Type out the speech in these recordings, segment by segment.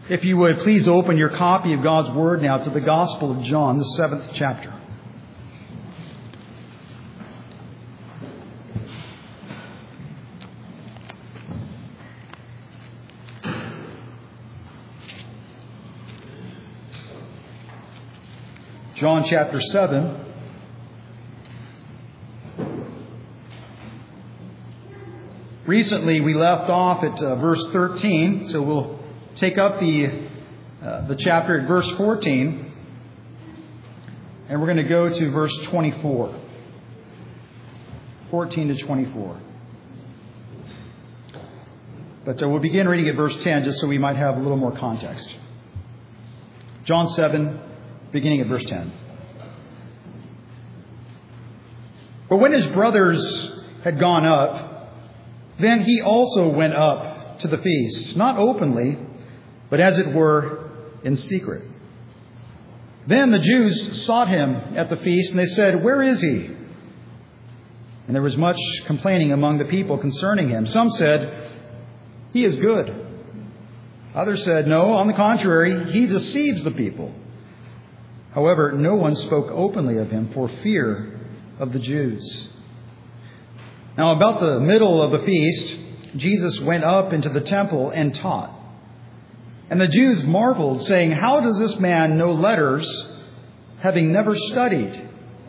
If you would, please open your copy of God's Word now to the Gospel of John, the 7th chapter. John chapter 7. Recently we left off at verse 13, so we'll take up the chapter at verse 14, and we're going to go to verse 24. 14 to 24. But we'll begin reading at verse 10 just so we might have a little more context. John 7, beginning at verse 10. But when his brothers had gone up, then he also went up to the feast, not openly, but as it were in secret. Then the Jews sought him at the feast, and they said, "Where is he?" And there was much complaining among the people concerning him. Some said, "He is good." Others said, "No, on the contrary, he deceives the people." However, no one spoke openly of him for fear of the Jews. Now, about the middle of the feast, Jesus went up into the temple and taught. And the Jews marveled, saying, "How does this man know letters, having never studied?"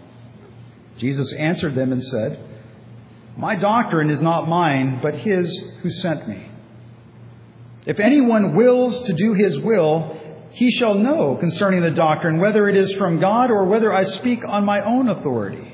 Jesus answered them and said, "My doctrine is not mine, but his who sent me. If anyone wills to do his will, he shall know concerning the doctrine, whether it is from God or whether I speak on my own authority.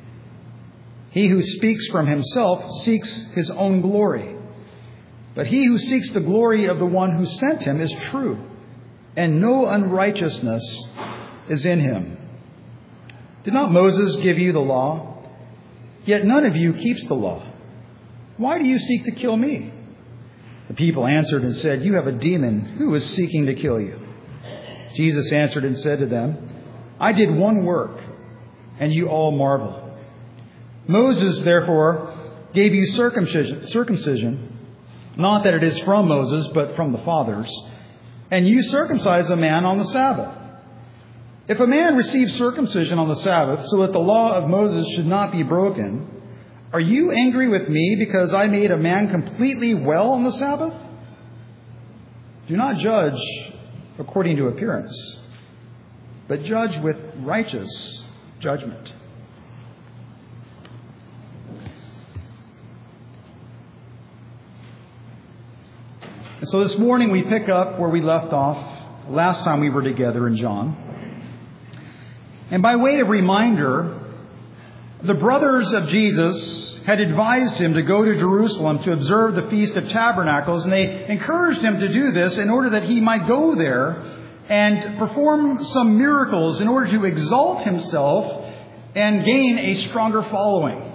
He who speaks from himself seeks his own glory. But he who seeks the glory of the one who sent him is true, and no unrighteousness is in him. Did not Moses give you the law? Yet none of you keeps the law. Why do you seek to kill me?" The people answered and said, "You have a demon. Who is seeking to kill you?" Jesus answered and said to them, "I did one work, and you all marvel. Moses, therefore, gave you circumcision, not that it is from Moses, but from the fathers, and you circumcise a man on the Sabbath. If a man receives circumcision on the Sabbath, so that the law of Moses should not be broken, are you angry with me because I made a man completely well on the Sabbath? Do not judge according to appearance, but judge with righteous judgment." And so this morning we pick up where we left off last time we were together in John. And by way of reminder, the brothers of Jesus had advised him to go to Jerusalem to observe the Feast of Tabernacles, and they encouraged him to do this in order that he might go there and perform some miracles in order to exalt himself and gain a stronger following.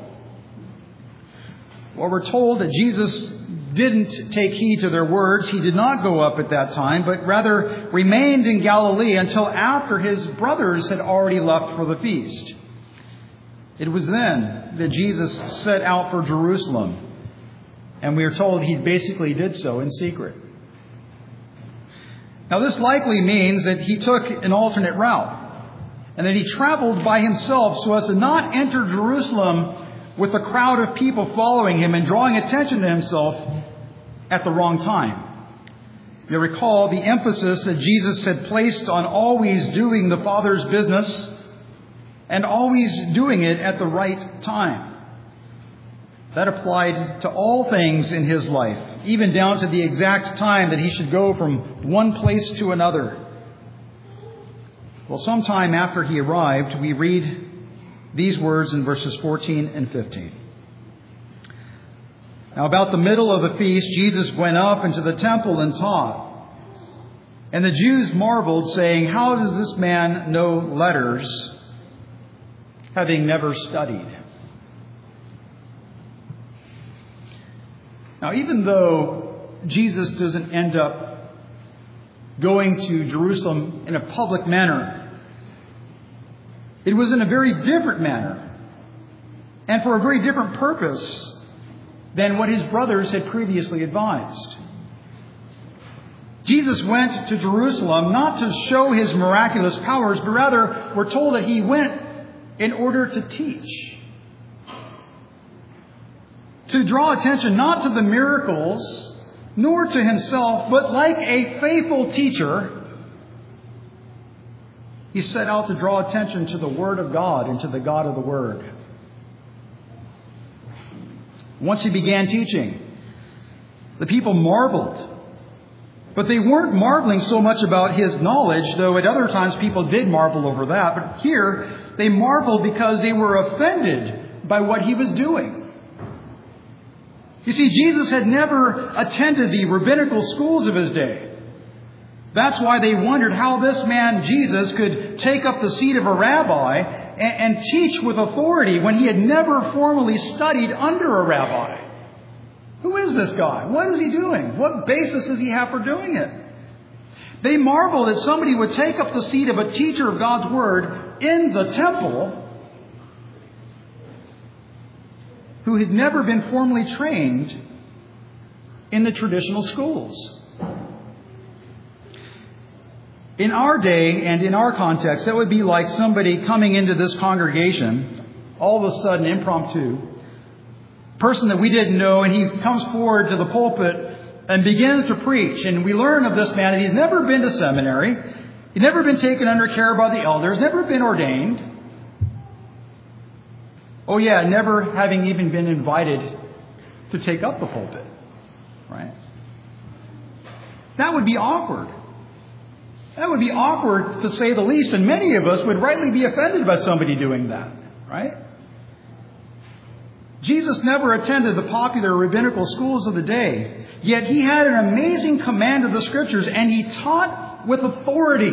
Well, we're told that Jesus didn't take heed to their words. He did not go up at that time, but rather remained in Galilee until after his brothers had already left for the feast. It was then that Jesus set out for Jerusalem, and we are told he basically did so in secret. Now, this likely means that he took an alternate route, and that he traveled by himself so as to not enter Jerusalem with a crowd of people following him and drawing attention to himself at the wrong time. You'll recall the emphasis that Jesus had placed on always doing the Father's business and always doing it at the right time. That applied to all things in his life, even down to the exact time that he should go from one place to another. Well, sometime after he arrived, we read these words in verses 14 and 15. Now, about the middle of the feast, Jesus went up into the temple and taught. And the Jews marveled, saying, "How does this man know letters, having never studied?" Now, even though Jesus doesn't end up going to Jerusalem in a public manner, it was in a very different manner and for a very different purpose than what his brothers had previously advised. Jesus went to Jerusalem not to show his miraculous powers, but rather we're told that he went in order to teach. To draw attention not to the miracles, nor to himself, but like a faithful teacher, he set out to draw attention to the Word of God and to the God of the Word. Once he began teaching, the people marveled. But they weren't marveling so much about his knowledge, though at other times people did marvel over that. But here, they marveled because they were offended by what he was doing. You see, Jesus had never attended the rabbinical schools of his day. That's why they wondered how this man, Jesus, could take up the seat of a rabbi and teach with authority when he had never formally studied under a rabbi. Who is this guy? What is he doing? What basis does he have for doing it? They marveled that somebody would take up the seat of a teacher of God's Word in the temple who had never been formally trained in the traditional schools. In our day and in our context, that would be like somebody coming into this congregation, all of a sudden impromptu, person that we didn't know, and he comes forward to the pulpit and begins to preach. And we learn of this man that he's never been to seminary, he's never been taken under care by the elders, never been ordained. Oh yeah, never having even been invited to take up the pulpit. Right? That would be awkward. That would be awkward to say the least, and many of us would rightly be offended by somebody doing that. Right? Jesus never attended the popular rabbinical schools of the day, yet he had an amazing command of the Scriptures, and he taught with authority.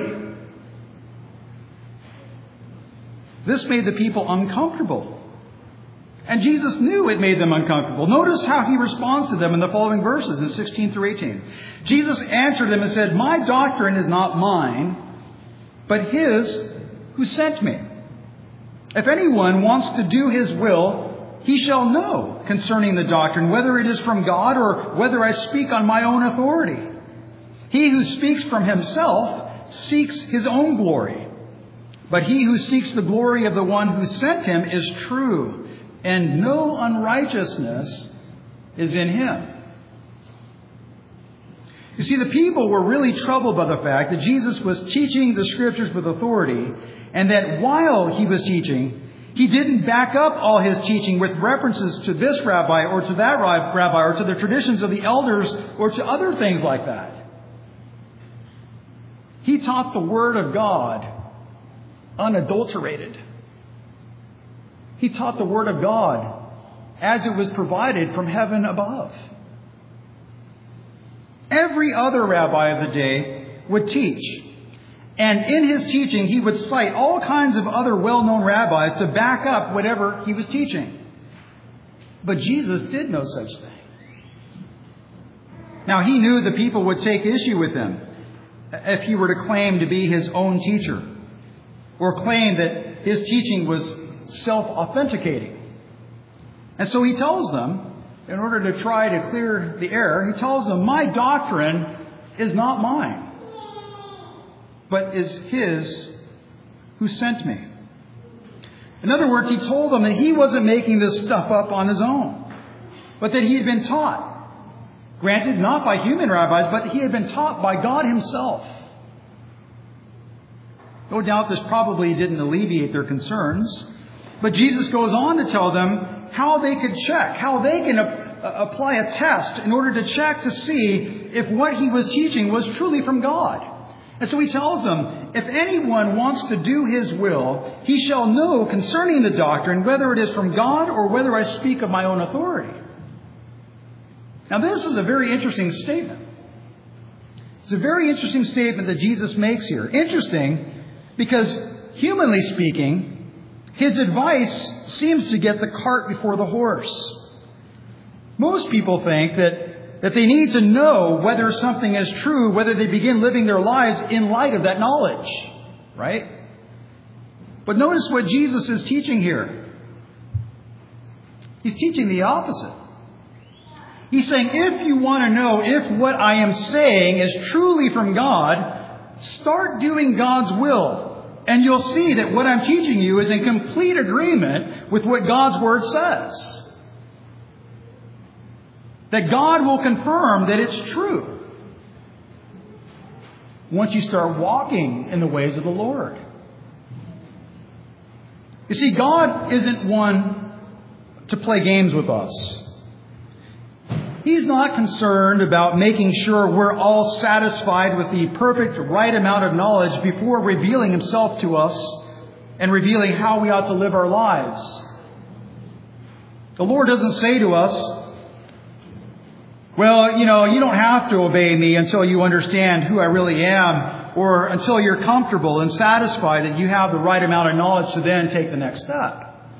This made the people uncomfortable. And Jesus knew it made them uncomfortable. Notice how he responds to them in the following verses in 16 through 18. Jesus answered them and said, "My doctrine is not mine, but his who sent me. If anyone wants to do his will, he shall know concerning the doctrine, whether it is from God or whether I speak on my own authority. He who speaks from himself seeks his own glory. But he who seeks the glory of the one who sent him is true, and no unrighteousness is in him." You see, the people were really troubled by the fact that Jesus was teaching the Scriptures with authority, and that while he was teaching, he didn't back up all his teaching with references to this rabbi or to that rabbi or to the traditions of the elders or to other things like that. He taught the Word of God unadulterated. He taught the Word of God as it was provided from heaven above. Every other rabbi of the day would teach. And in his teaching, he would cite all kinds of other well-known rabbis to back up whatever he was teaching. But Jesus did no such thing. Now, he knew the people would take issue with him if he were to claim to be his own teacher, or claim that his teaching was self-authenticating. And so he tells them, in order to try to clear the air, he tells them, "My doctrine is not mine, but is his who sent me." In other words, he told them that he wasn't making this stuff up on his own, but that he had been taught. Granted, not by human rabbis, but he had been taught by God himself. No doubt this probably didn't alleviate their concerns, but Jesus goes on to tell them how they could check, how they can apply a test in order to check to see if what he was teaching was truly from God. And so he tells them, "If anyone wants to do his will, he shall know concerning the doctrine whether it is from God or whether I speak of my own authority." Now this is a very interesting statement. It's a very interesting statement that Jesus makes here. Interesting because, humanly speaking, his advice seems to get the cart before the horse. Most people think that they need to know whether something is true, whether they begin living their lives in light of that knowledge. Right? But notice what Jesus is teaching here. He's teaching the opposite. He's saying, if you want to know if what I am saying is truly from God, start doing God's will. And you'll see that what I'm teaching you is in complete agreement with what God's Word says. That God will confirm that it's true once you start walking in the ways of the Lord. You see, God isn't one to play games with us. He's not concerned about making sure we're all satisfied with the perfect right amount of knowledge before revealing Himself to us and revealing how we ought to live our lives. The Lord doesn't say to us, well, you don't have to obey me until you understand who I really am, or until you're comfortable and satisfied that you have the right amount of knowledge to then take the next step.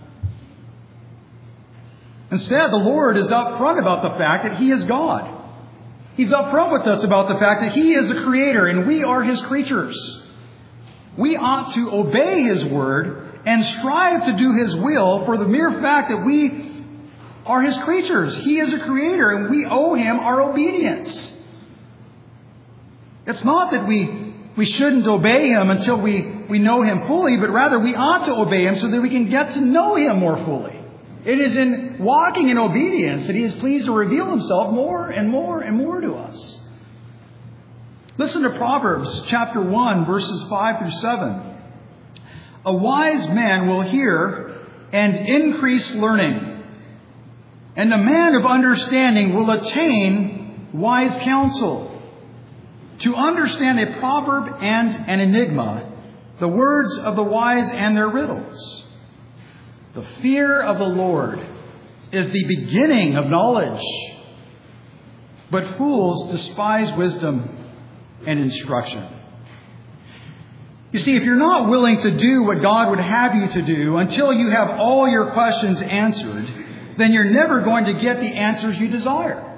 Instead, the Lord is upfront about the fact that He is God. He's upfront with us about the fact that He is the Creator and we are His creatures. We ought to obey His Word and strive to do His will for the mere fact that we are His creatures. He is a Creator and we owe Him our obedience. It's not that we shouldn't obey Him until we know Him fully, but rather we ought to obey Him so that we can get to know Him more fully. It is in walking in obedience that He is pleased to reveal Himself more and more and more to us. Listen to Proverbs chapter 1, verses 5 through 7. A wise man will hear and increase learning, and a man of understanding will attain wise counsel. To understand a proverb and an enigma, the words of the wise and their riddles. The fear of the Lord is the beginning of knowledge, but fools despise wisdom and instruction. You see, if you're not willing to do what God would have you to do until you have all your questions answered, then you're never going to get the answers you desire.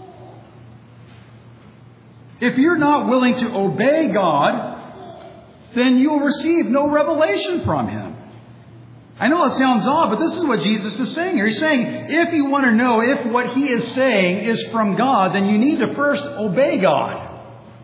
If you're not willing to obey God, then you will receive no revelation from Him. I know it sounds odd, but this is what Jesus is saying here. He's saying, if you want to know if what He is saying is from God, then you need to first obey God.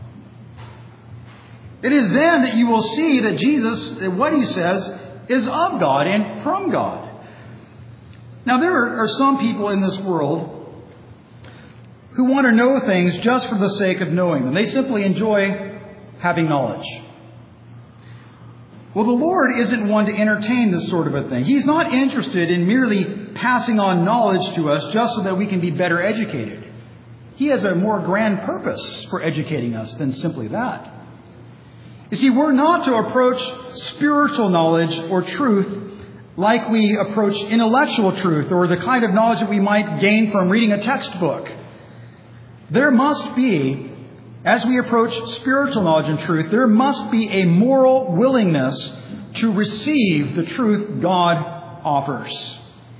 It is then that you will see that Jesus, that what He says, is of God and from God. Now, there are some people in this world who want to know things just for the sake of knowing them. They simply enjoy having knowledge. Well, the Lord isn't one to entertain this sort of a thing. He's not interested in merely passing on knowledge to us just so that we can be better educated. He has a more grand purpose for educating us than simply that. You see, we're not to approach spiritual knowledge or truth like we approach intellectual truth or the kind of knowledge that we might gain from reading a textbook. There must be, as we approach spiritual knowledge and truth, there must be a moral willingness to receive the truth God offers.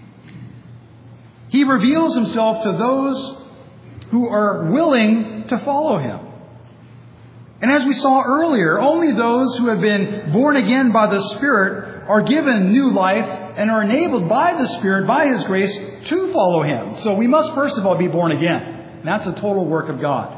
He reveals Himself to those who are willing to follow Him. And as we saw earlier, only those who have been born again by the Spirit are given new life and are enabled by the Spirit, by His grace, to follow Him. So we must first of all be born again. And that's a total work of God.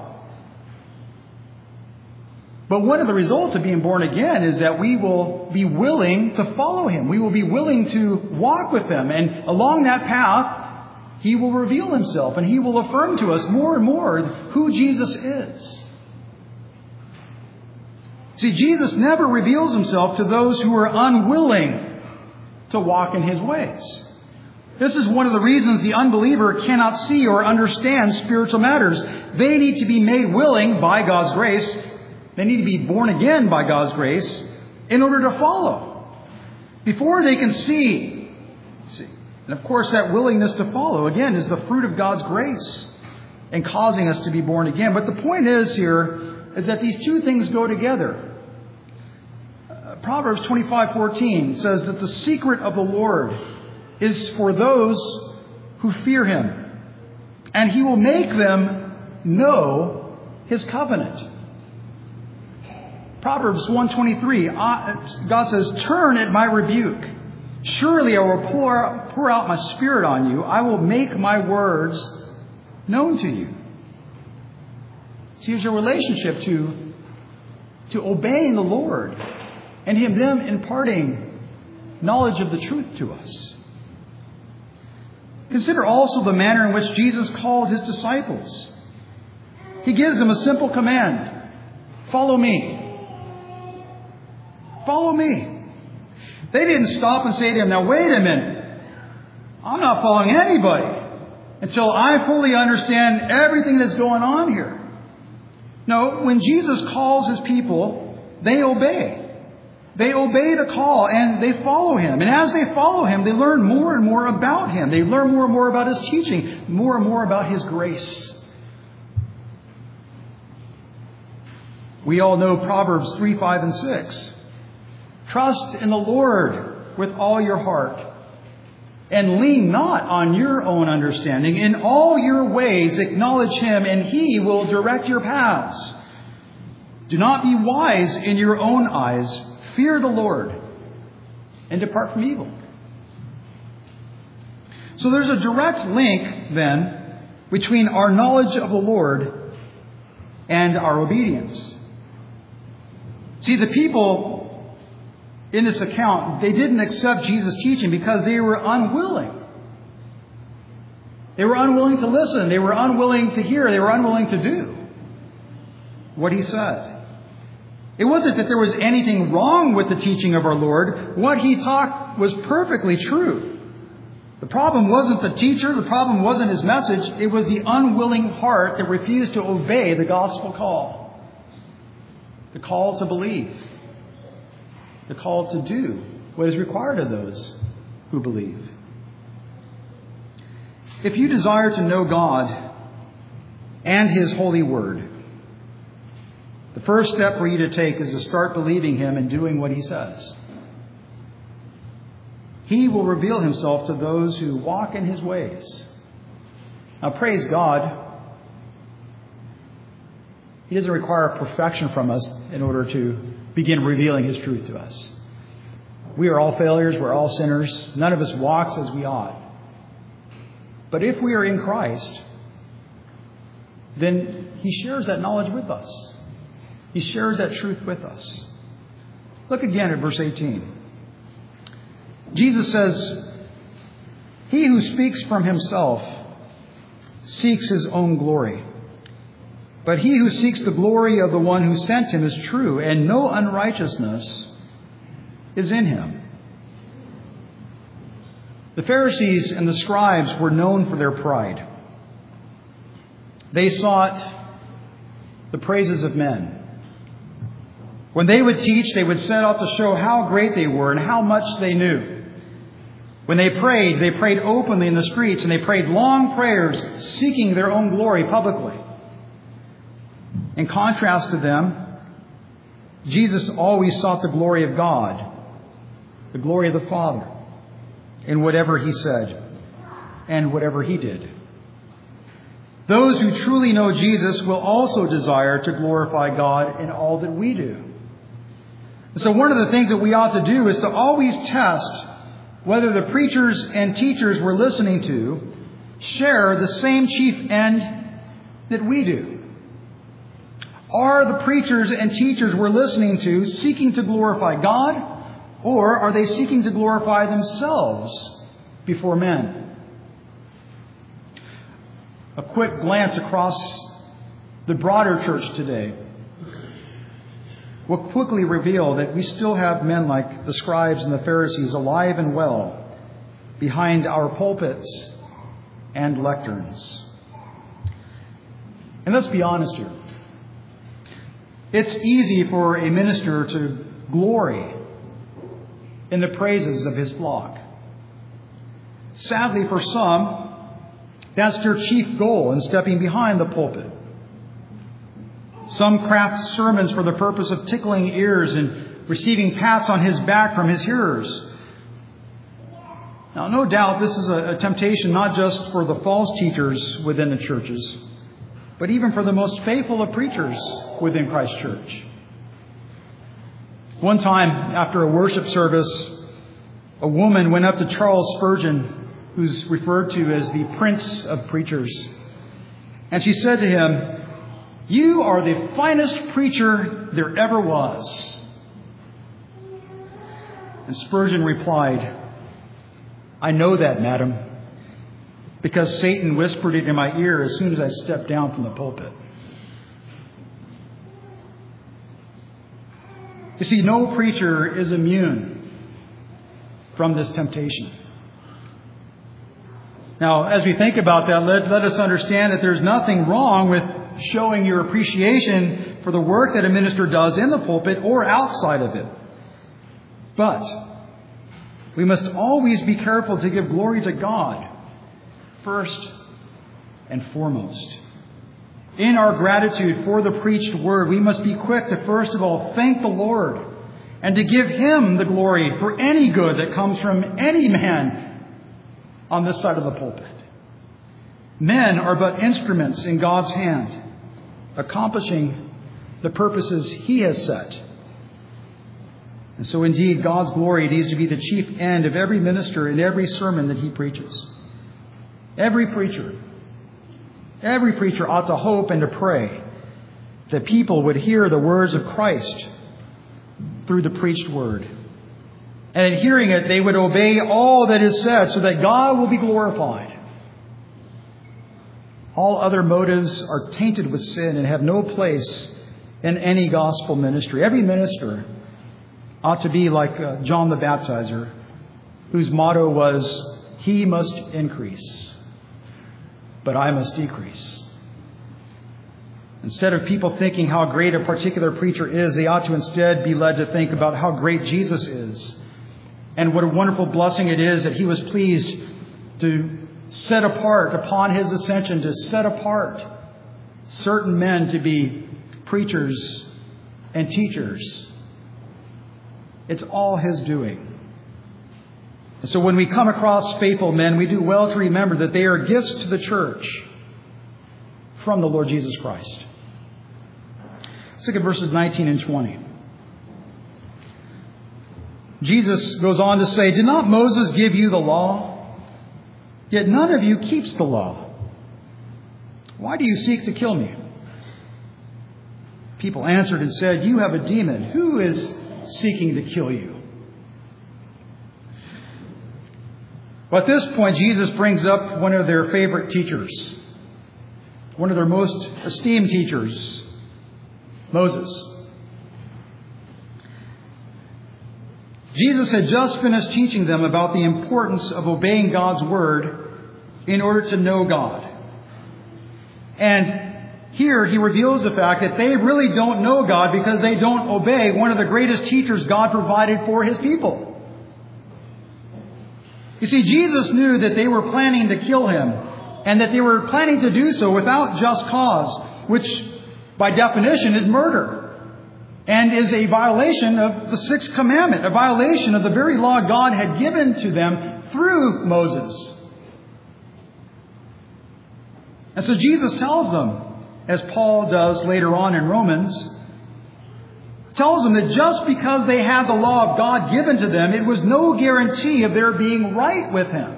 But one of the results of being born again is that we will be willing to follow Him. We will be willing to walk with Him. And along that path, He will reveal Himself and He will affirm to us more and more who Jesus is. See, Jesus never reveals Himself to those who are unwilling to walk in His ways. This is one of the reasons the unbeliever cannot see or understand spiritual matters. They need to be made willing by God's grace. They need to be born again by God's grace in order to follow. Before they can see. And of course, that willingness to follow, again, is the fruit of God's grace and causing us to be born again. But the point is here is that these two things go together. Proverbs 25:14 says that the secret of the Lord is for those who fear Him, and He will make them know His covenant. Proverbs 1:23, God says, "Turn at my rebuke. Surely I will pour out my Spirit on you. I will make my words known to you. See, there's a relationship to obeying the Lord and them imparting knowledge of the truth to us. Consider also the manner in which Jesus called his disciples. He gives them a simple command. Follow me. Follow me. They didn't stop and say to him, now wait a minute. I'm not following anybody until I fully understand everything that's going on here. No, when Jesus calls his people, they obey. They obey the call and they follow him. And as they follow him, they learn more and more about him. They learn more and more about his teaching, more and more about his grace. We all know Proverbs 3, 5, and 6. Trust in the Lord with all your heart and lean not on your own understanding. In all your ways acknowledge him and he will direct your paths. Do not be wise in your own eyes. Fear the Lord and depart from evil. So there's a direct link then between our knowledge of the Lord and our obedience. See, the people in this account, they didn't accept Jesus' teaching because they were unwilling. They were unwilling to listen. They were unwilling to hear. They were unwilling to do what he said. It wasn't that there was anything wrong with the teaching of our Lord. What he taught was perfectly true. The problem wasn't the teacher. The problem wasn't his message. It was the unwilling heart that refused to obey the gospel call. The call to believe. The call to do what is required of those who believe. If you desire to know God and his holy word, the first step for you to take is to start believing him and doing what he says. He will reveal himself to those who walk in his ways. Now, praise God, he doesn't require perfection from us in order to begin revealing his truth to us. We are all failures. We're all sinners. None of us walks as we ought. But if we are in Christ, then he shares that knowledge with us. He shares that truth with us. Look again at verse 18. Jesus says, he who speaks from himself seeks his own glory. But he who seeks the glory of the one who sent him is true, and no unrighteousness is in him. The Pharisees and the scribes were known for their pride. They sought the praises of men. When they would teach, they would set out to show how great they were and how much they knew. When they prayed openly in the streets, and they prayed long prayers, seeking their own glory publicly. In contrast to them, Jesus always sought the glory of God, the glory of the Father, in whatever he said and whatever he did. Those who truly know Jesus will also desire to glorify God in all that we do. So one of the things that we ought to do is to always test whether the preachers and teachers we're listening to share the same chief end that we do. Are the preachers and teachers we're listening to seeking to glorify God, or are they seeking to glorify themselves before men? A quick glance across the broader church today will quickly reveal that we still have men like the scribes and the Pharisees alive and well behind our pulpits and lecterns. And let's be honest here. It's easy for a minister to glory in the praises of his flock. Sadly, for some, that's their chief goal in stepping behind the pulpit. Some craft sermons for the purpose of tickling ears and receiving pats on his back from his hearers. Now, no doubt this is a temptation not just for the false teachers within the churches, but even for the most faithful of preachers within Christ's church. One time, after a worship service, a woman went up to Charles Spurgeon, who's referred to as the Prince of Preachers. And she said to him, "You are the finest preacher there ever was." And Spurgeon replied, "I know that, madam, because Satan whispered it in my ear as soon as I stepped down from the pulpit." You see, no preacher is immune from this temptation. Now, as we think about that, let us understand that there's nothing wrong with showing your appreciation for the work that a minister does in the pulpit or outside of it. But we must always be careful to give glory to God first and foremost. In our gratitude for the preached word, we must be quick to first of all thank the Lord and to give Him the glory for any good that comes from any man on this side of the pulpit. Men are but instruments in God's hand, accomplishing the purposes He has set. And so indeed, God's glory needs to be the chief end of every minister in every sermon that he preaches. Every preacher ought to hope and to pray that people would hear the words of Christ through the preached word. And in hearing it, they would obey all that is said so that God will be glorified. All other motives are tainted with sin and have no place in any gospel ministry. Every minister ought to be like John the Baptizer, whose motto was, "He must increase, but I must decrease." Instead of people thinking how great a particular preacher is, they ought to instead be led to think about how great Jesus is. And what a wonderful blessing it is that He was pleased to set apart upon His ascension, to set apart certain men to be preachers and teachers. It's all His doing. And so when we come across faithful men, we do well to remember that they are gifts to the church from the Lord Jesus Christ. Let's look at verses 19 and 20. Jesus goes on to say, "Did not Moses give you the law? Yet none of you keeps the law. Why do you seek to kill me?" People answered and said, "You have a demon. Who is seeking to kill you?" Well, at this point, Jesus brings up one of their favorite teachers, one of their most esteemed teachers, Moses. Jesus had just finished teaching them about the importance of obeying God's word in order to know God. And here He reveals the fact that they really don't know God because they don't obey one of the greatest teachers God provided for His people. You see, Jesus knew that they were planning to kill Him and that they were planning to do so without just cause, which by definition is murder. And is a violation of the sixth commandment, a violation of the very law God had given to them through Moses. And so Jesus tells them, as Paul does later on in Romans, tells them that just because they had the law of God given to them, it was no guarantee of their being right with Him.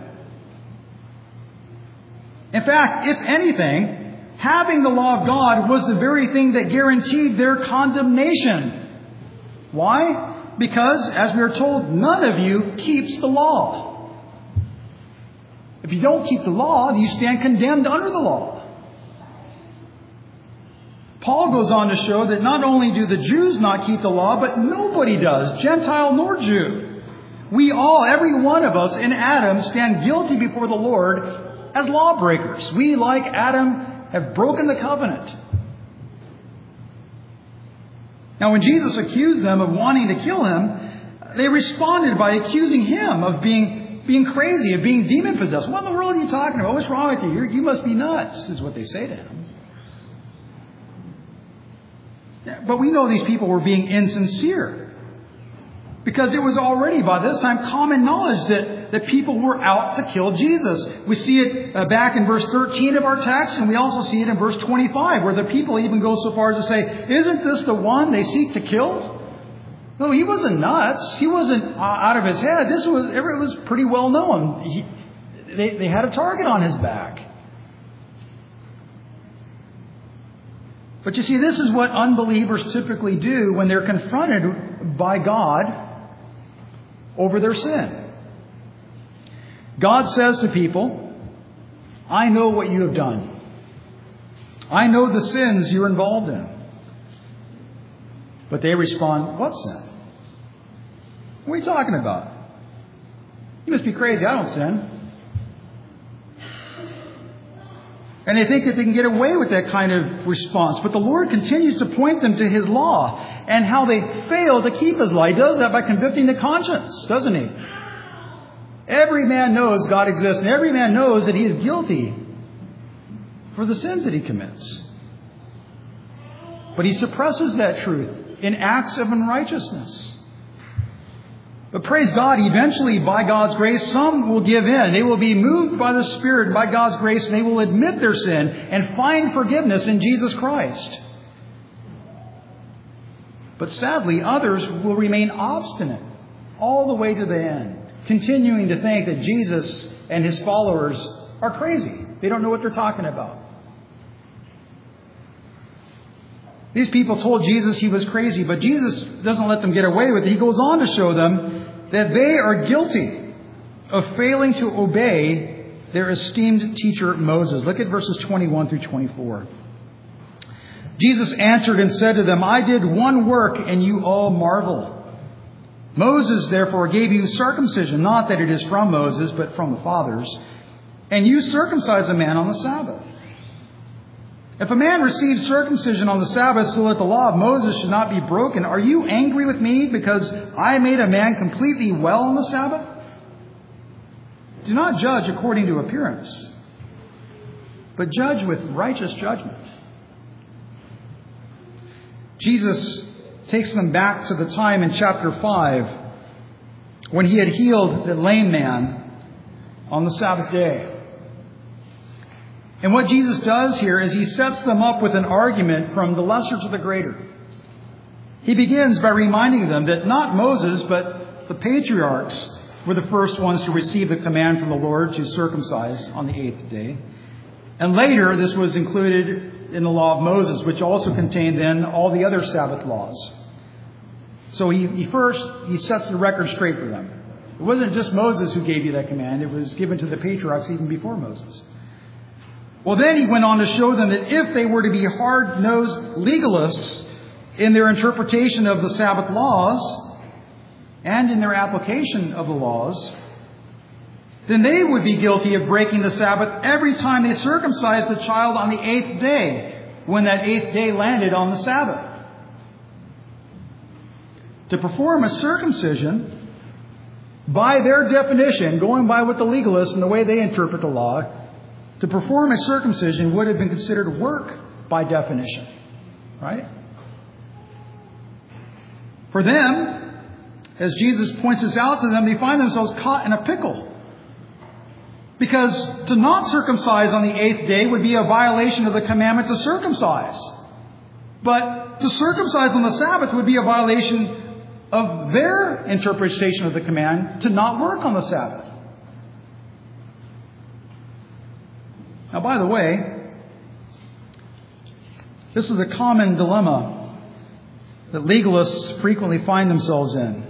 In fact, if anything, having the law of God was the very thing that guaranteed their condemnation. Why? Because, as we are told, none of you keeps the law. If you don't keep the law, you stand condemned under the law. Paul goes on to show that not only do the Jews not keep the law, but nobody does, Gentile nor Jew. We all, every one of us in Adam, stand guilty before the Lord as lawbreakers. We, like Adam, have broken the covenant. Now, when Jesus accused them of wanting to kill Him, they responded by accusing Him of being crazy, of being demon-possessed. What in the world are you talking about? What's wrong with you? You must be nuts, is what they say to Him. But we know these people were being insincere, because it was already by this time common knowledge that people were out to kill Jesus. We see it back in verse 13 of our text, and we also see it in verse 25, where the people even go so far as to say, "Isn't this the one they seek to kill?" No, he wasn't nuts. He wasn't out of his head. It was pretty well known. They had a target on his back. But you see, this is what unbelievers typically do when they're confronted by God over their sin. God says to people, I know what you have done. I know the sins you're involved in. But they respond, what sin? What are you talking about? You must be crazy. I don't sin. And they think that they can get away with that kind of response. But the Lord continues to point them to His law and how they fail to keep His law. He does that by convicting the conscience, doesn't He? Every man knows God exists, and every man knows that he is guilty for the sins that he commits. But he suppresses that truth in acts of unrighteousness. But praise God, eventually, by God's grace, some will give in. They will be moved by the Spirit, by God's grace, and they will admit their sin and find forgiveness in Jesus Christ. But sadly, others will remain obstinate all the way to the end, continuing to think that Jesus and His followers are crazy. They don't know what they're talking about. These people told Jesus He was crazy, but Jesus doesn't let them get away with it. He goes on to show them that they are guilty of failing to obey their esteemed teacher Moses. Look at verses 21 through 24. Jesus answered and said to them, I did one work and you all marvel. Moses therefore gave you circumcision, not that it is from Moses, but from the fathers. And you circumcise a man on the Sabbath. If a man receives circumcision on the Sabbath so that the law of Moses should not be broken, are you angry with me because I made a man completely well on the Sabbath? Do not judge according to appearance, but judge with righteous judgment. Jesus takes them back to the time in chapter 5 when He had healed the lame man on the Sabbath day. And what Jesus does here is He sets them up with an argument from the lesser to the greater. He begins by reminding them that not Moses, but the patriarchs were the first ones to receive the command from the Lord to circumcise on the 8th day. And later, this was included in the law of Moses, which also contained then all the other Sabbath laws. So he first sets the record straight for them. It wasn't just Moses who gave you that command. It was given to the patriarchs even before Moses. Well, then He went on to show them that if they were to be hard-nosed legalists in their interpretation of the Sabbath laws and in their application of the laws, then they would be guilty of breaking the Sabbath every time they circumcised a child on the 8th day, when that 8th day landed on the Sabbath. To perform a circumcision, by their definition, going by what the legalists and the way they interpret the law, to perform a circumcision would have been considered work by definition. Right? For them, as Jesus points this out to them, they find themselves caught in a pickle. Because to not circumcise on the 8th day would be a violation of the commandment to circumcise. But to circumcise on the Sabbath would be a violation of their interpretation of the command to not work on the Sabbath. Now, by the way, this is a common dilemma that legalists frequently find themselves in.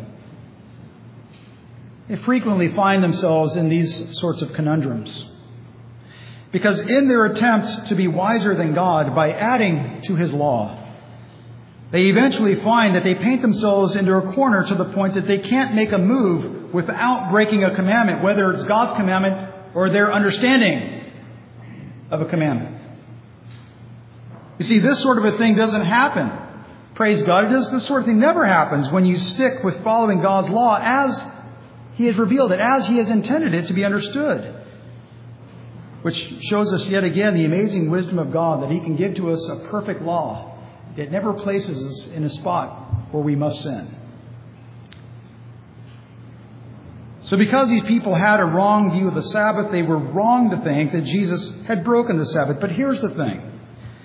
They frequently find themselves in these sorts of conundrums. Because in their attempt to be wiser than God by adding to His law, they eventually find that they paint themselves into a corner to the point that they can't make a move without breaking a commandment, whether it's God's commandment or their understanding of a commandment. You see, this sort of a thing doesn't happen. Praise God. This sort of thing never happens when you stick with following God's law as He has revealed it, as He has intended it to be understood. Which shows us yet again the amazing wisdom of God, that He can give to us a perfect law that never places us in a spot where we must sin. So because these people had a wrong view of the Sabbath, they were wrong to think that Jesus had broken the Sabbath. But here's the thing.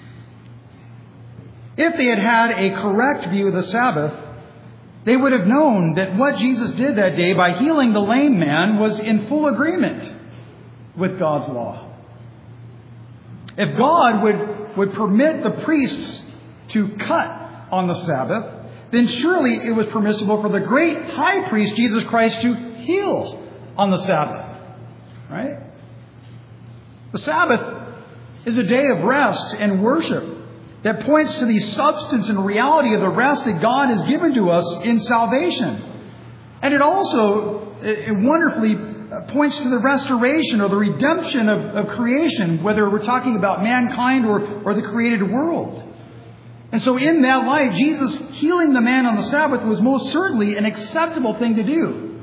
If they had had a correct view of the Sabbath, they would have known that what Jesus did that day by healing the lame man was in full agreement with God's law. If God would permit the priests to cut on the Sabbath, then surely it was permissible for the great high priest, Jesus Christ, to heal on the Sabbath. Right? The Sabbath is a day of rest and worship that points to the substance and reality of the rest that God has given to us in salvation. And it also wonderfully points to the restoration or the redemption of creation, whether we're talking about mankind or the created world. And so in that light, Jesus healing the man on the Sabbath was most certainly an acceptable thing to do.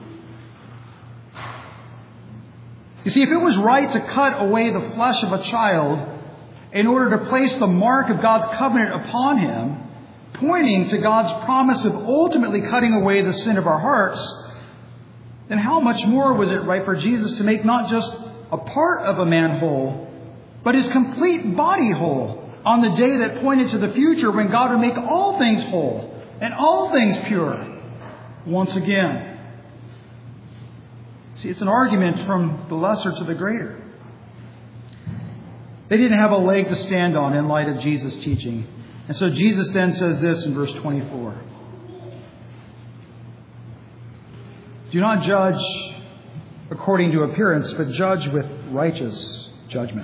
You see, if it was right to cut away the flesh of a child in order to place the mark of God's covenant upon him, pointing to God's promise of ultimately cutting away the sin of our hearts, then how much more was it right for Jesus to make not just a part of a man whole, but his complete body whole on the day that pointed to the future when God would make all things whole and all things pure once again. See, it's an argument from the lesser to the greater. They didn't have a leg to stand on in light of Jesus' teaching. And so Jesus then says this in verse 24. Do not judge according to appearance, but judge with righteous judgment.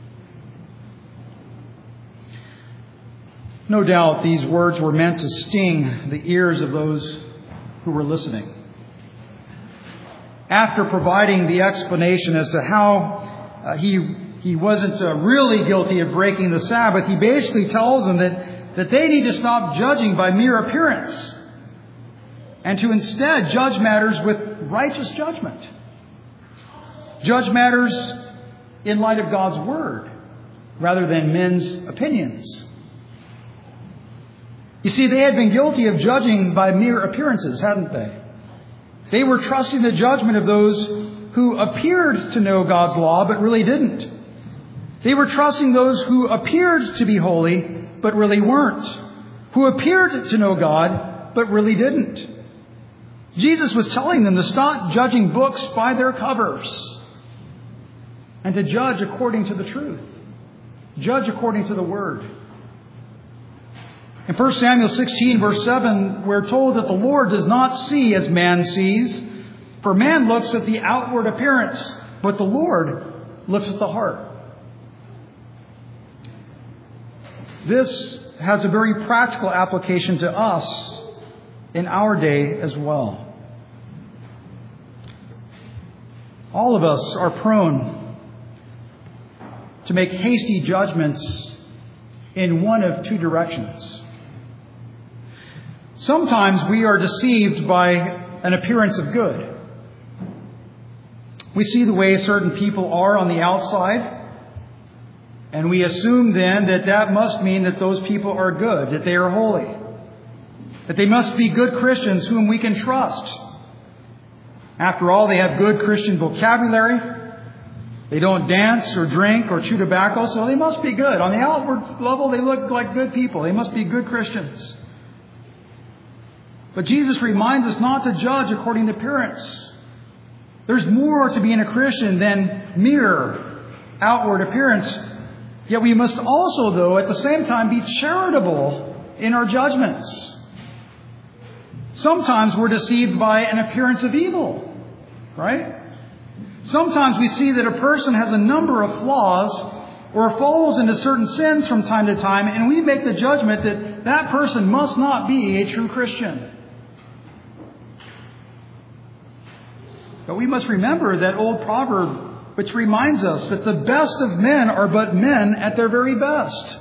No doubt these words were meant to sting the ears of those who were listening. After providing the explanation as to how he wasn't really guilty of breaking the Sabbath, he basically tells them that they need to stop judging by mere appearance and to instead judge matters with righteous judgment. Judge matters in light of God's Word rather than men's opinions. You see, they had been guilty of judging by mere appearances, hadn't they? They were trusting the judgment of those who appeared to know God's law but really didn't. They were trusting those who appeared to be holy but really weren't. Who appeared to know God but really didn't. Jesus was telling them to stop judging books by their covers and to judge according to the truth. Judge according to the Word. In 1 Samuel 16, verse 7, we're told that the Lord does not see as man sees, for man looks at the outward appearance, but the Lord looks at the heart. This has a very practical application to us in our day as well. All of us are prone to make hasty judgments in one of two directions. Sometimes we are deceived by an appearance of good. We see the way certain people are on the outside, and we assume then that must mean that those people are good, that they are holy, that they must be good Christians whom we can trust. After all, they have good Christian vocabulary. They don't dance or drink or chew tobacco, so they must be good. On the outward level, they look like good people. They must be good Christians. But Jesus reminds us not to judge according to appearance. There's more to being a Christian than mere outward appearance. Yet we must also, though, at the same time, be charitable in our judgments. Sometimes we're deceived by an appearance of evil, right? Sometimes we see that a person has a number of flaws or falls into certain sins from time to time, and we make the judgment that that person must not be a true Christian. But we must remember that old proverb which reminds us that the best of men are but men at their very best.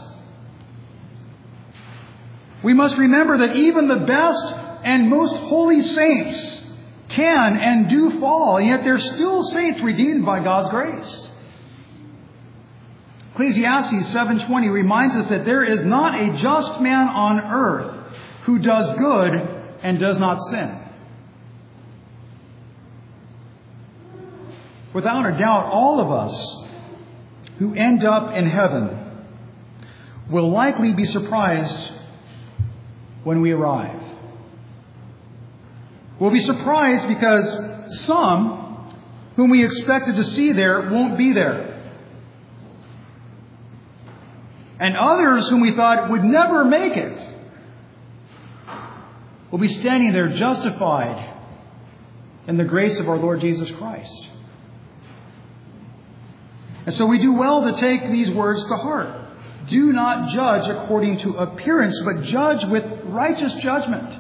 We must remember that even the best and most holy saints can and do fall, and yet they're still saints redeemed by God's grace. Ecclesiastes 7:20 reminds us that there is not a just man on earth who does good and does not sin. Without a doubt, all of us who end up in heaven will likely be surprised when we arrive. We'll be surprised because some whom we expected to see there won't be there. And others whom we thought would never make it will be standing there justified in the grace of our Lord Jesus Christ. And so we do well to take these words to heart. Do not judge according to appearance, but judge with righteous judgment.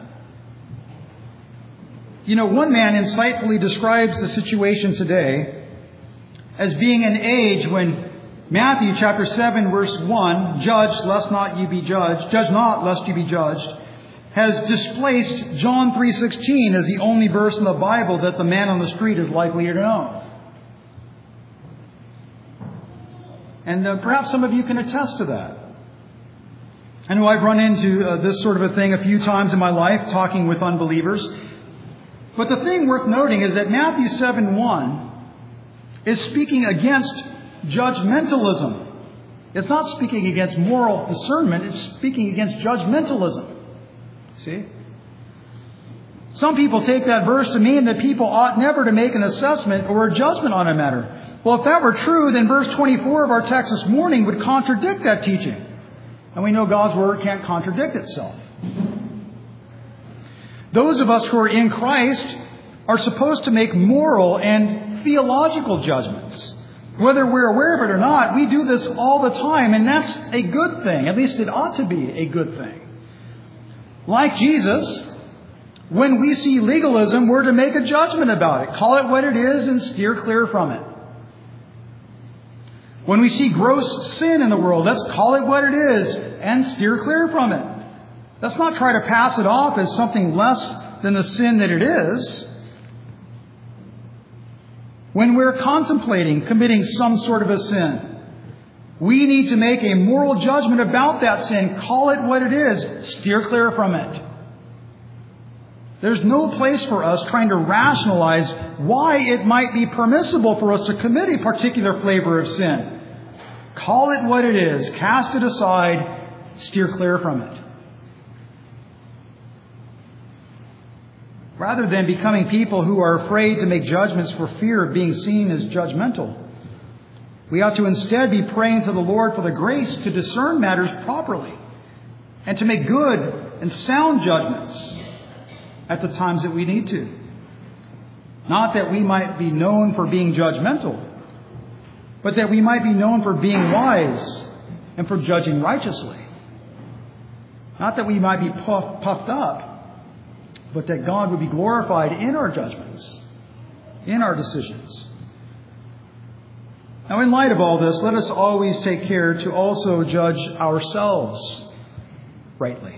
You know, one man insightfully describes the situation today as being an age when Matthew chapter 7 verse 1, judge lest not you be judged, judge not lest you be judged, has displaced John 3:16 as the only verse in the Bible that the man on the street is likely to know. And perhaps some of you can attest to that. I know I've run into this sort of a thing a few times in my life, talking with unbelievers. But the thing worth noting is that Matthew 7:1 is speaking against judgmentalism. It's not speaking against moral discernment. It's speaking against judgmentalism. See? Some people take that verse to mean that people ought never to make an assessment or a judgment on a matter. Well, if that were true, then verse 24 of our text this morning would contradict that teaching. And we know God's Word can't contradict itself. Those of us who are in Christ are supposed to make moral and theological judgments. Whether we're aware of it or not, we do this all the time, and that's a good thing. At least it ought to be a good thing. Like Jesus, when we see legalism, we're to make a judgment about it. Call it what it is and steer clear from it. When we see gross sin in the world, let's call it what it is and steer clear from it. Let's not try to pass it off as something less than the sin that it is. When we're contemplating committing some sort of a sin, we need to make a moral judgment about that sin. Call it what it is. Steer clear from it. There's no place for us trying to rationalize why it might be permissible for us to commit a particular flavor of sin. Call it what it is. Cast it aside. Steer clear from it. Rather than becoming people who are afraid to make judgments for fear of being seen as judgmental, we ought to instead be praying to the Lord for the grace to discern matters properly and to make good and sound judgments at the times that we need to. Not that we might be known for being judgmental, but that we might be known for being wise and for judging righteously. Not that we might be puffed up, but that God would be glorified in our judgments, in our decisions. Now, in light of all this, let us always take care to also judge ourselves rightly.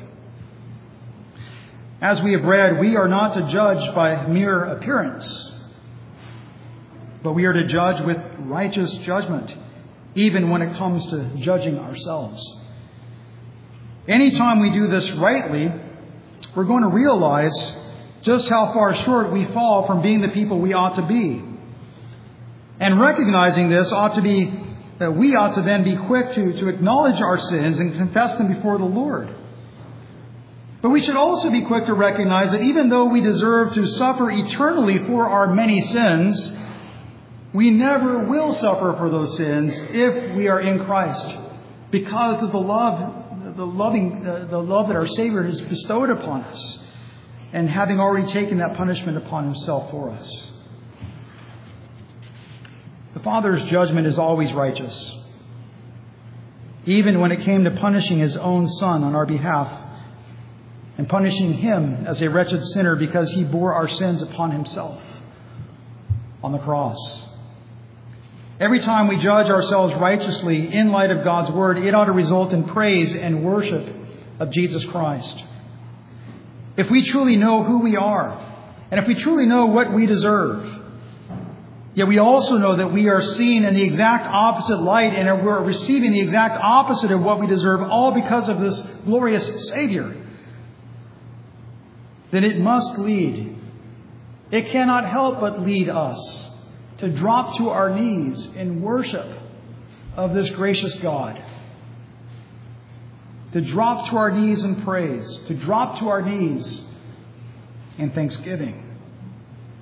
As we have read, we are not to judge by mere appearance, but we are to judge with righteous judgment, even when it comes to judging ourselves. Anytime we do this rightly, we're going to realize just how far short we fall from being the people we ought to be. And recognizing this we ought to then be quick to acknowledge our sins and confess them before the Lord. But we should also be quick to recognize that even though we deserve to suffer eternally for our many sins, we never will suffer for those sins if we are in Christ, because of the love that our Savior has bestowed upon us, and having already taken that punishment upon Himself for us. The Father's judgment is always righteous, even when it came to punishing His own Son on our behalf, and punishing Him as a wretched sinner because He bore our sins upon Himself on the cross. Every time we judge ourselves righteously in light of God's Word, it ought to result in praise and worship of Jesus Christ. If we truly know who we are, and if we truly know what we deserve, yet we also know that we are seen in the exact opposite light and we're receiving the exact opposite of what we deserve, all because of this glorious Savior, then it must lead. It cannot help but lead us to drop to our knees in worship of this gracious God. To drop to our knees in praise. To drop to our knees in thanksgiving.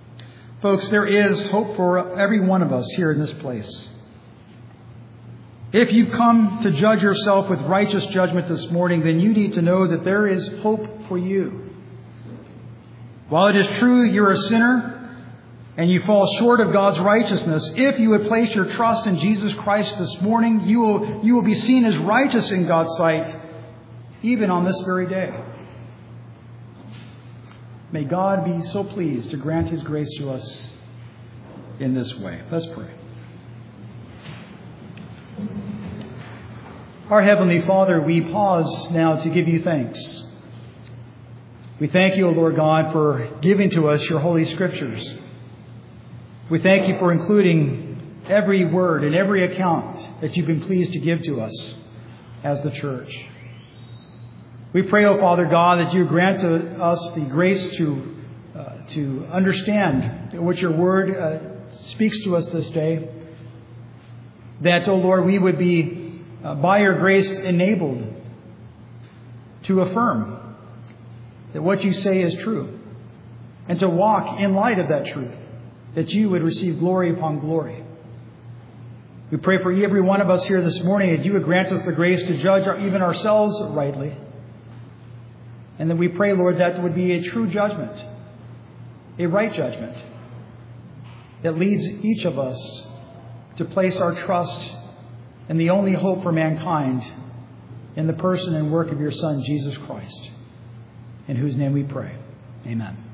Folks, there is hope for every one of us here in this place. If you come to judge yourself with righteous judgment this morning, then you need to know that there is hope for you. While it is true you're a sinner and you fall short of God's righteousness, if you would place your trust in Jesus Christ this morning, you will be seen as righteous in God's sight, even on this very day. May God be so pleased to grant His grace to us in this way. Let's pray. Our Heavenly Father, we pause now to give you thanks. We thank you, O Lord God, for giving to us your Holy Scriptures. We thank you for including every word and every account that you've been pleased to give to us as the church. We pray, O Father God, that you grant to us the grace to understand what your word speaks to us this day. That, O Lord, we would be, by your grace, enabled to affirm that what you say is true, and to walk in light of that truth, that you would receive glory upon glory. We pray for every one of us here this morning that you would grant us the grace to judge even ourselves rightly. And then we pray, Lord, that would be a true judgment, a right judgment, that leads each of us to place our trust in the only hope for mankind, in the person and work of your Son, Jesus Christ, in whose name we pray. Amen.